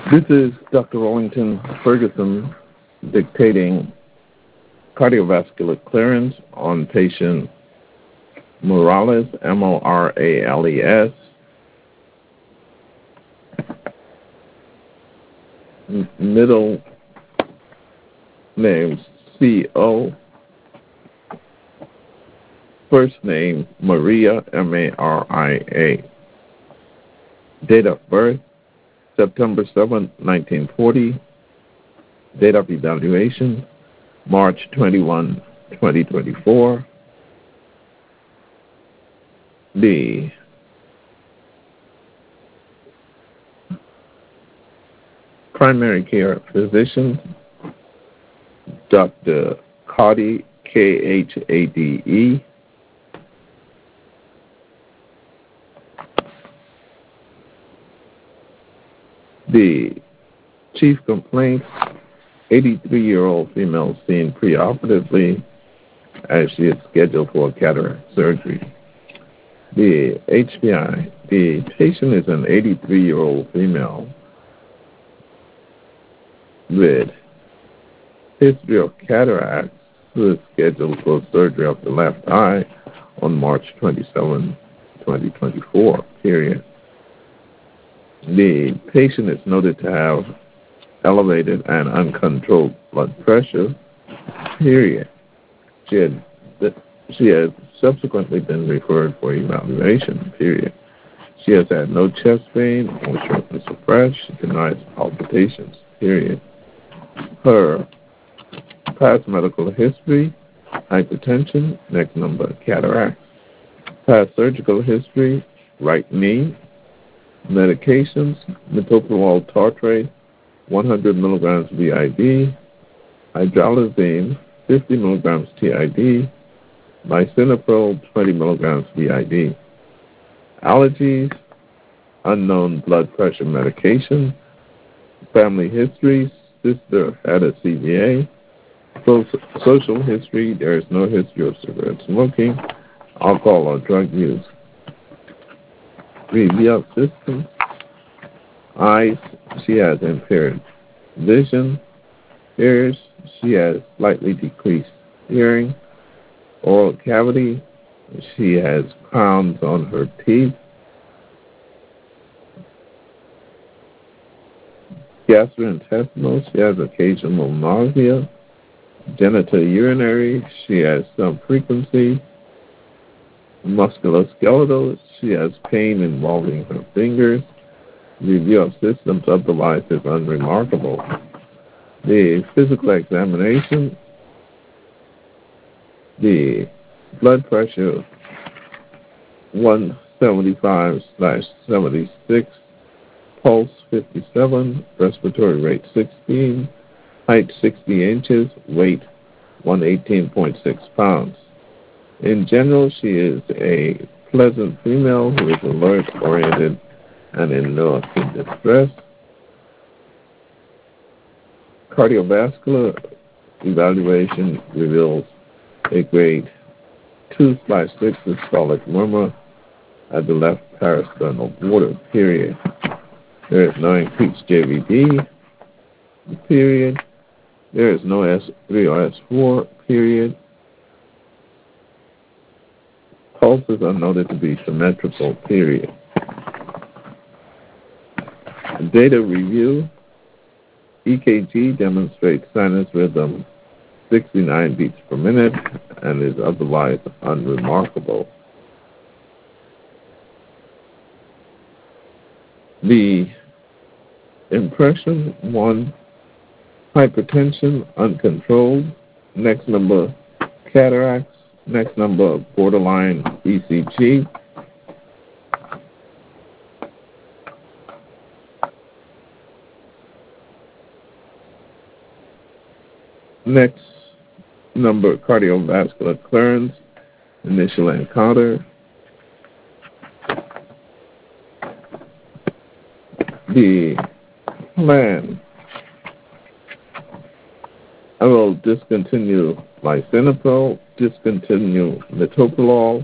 This is Dr. Rollington Ferguson dictating cardiovascular clearance on patient Morales, Morales, middle name CO, first name Maria, Maria. Date of birth, September 7, 1940. Date of evaluation, March 21, 2024. The primary care physician, Dr. Khade, Khade. The chief complaint, 83-year-old female seen preoperatively as she is scheduled for cataract surgery. The HPI, the patient is an 83-year-old female with history of cataracts who is scheduled for surgery of the left eye on March 27, 2024, period. The patient is noted to have elevated and uncontrolled blood pressure, period. She has subsequently been referred for evaluation, period. She has had no chest pain or shortness of breath. She denies palpitations, period. Her past medical history, hypertension, neck number, cataracts. Past surgical history, right knee. Medications, metoprolol tartrate, 100 milligrams BID, hydralazine, 50 milligrams TID, lisinopril, 20 milligrams BID. Allergies, unknown blood pressure medication. Family history, sister had a CVA. Social history, there is no history of cigarette smoking, alcohol or drug use. Review of systems. Eyes, she has impaired vision. Ears, she has slightly decreased hearing. Oral cavity, she has crowns on her teeth. Gastrointestinal, she has occasional nausea. Genitourinary, she has some frequency. Musculoskeletal, she has pain involving her fingers. Review of systems otherwise is unremarkable. The physical examination, the blood pressure 175/76, pulse 57, respiratory rate 16, height 60 inches, weight 118.6 pounds. In general, she is a pleasant female who is alert, oriented, and in no acute distress. Cardiovascular evaluation reveals a grade 2/6 systolic murmur at the left parasternal border, period. There is no increased JVD, period. There is no S3 or S4, period. Pulses are noted to be symmetrical, period. Data review. EKG demonstrates sinus rhythm 69 beats per minute and is otherwise unremarkable. The impression, 1, hypertension, uncontrolled. Next number, cataracts. Next number, borderline ECG. Next number, cardiovascular clearance, initial encounter. The plan. I will discontinue lisinopril, discontinue metoprolol,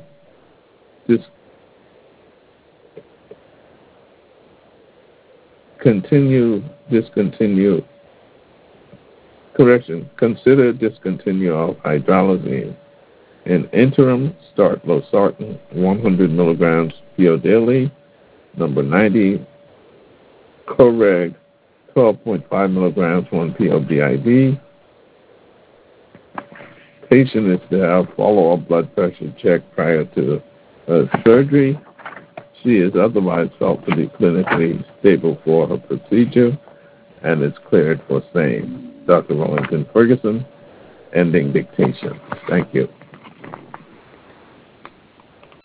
Consider discontinue of hydralazine. In interim, start losartan 100 milligrams PO daily. Number 90, Coreg 12.5 milligrams 1 PO BID. Patient is to have follow-up blood pressure check prior to surgery. She is otherwise felt to be clinically stable for her procedure and is cleared for same. Dr. Wellington Ferguson, ending dictation. Thank you.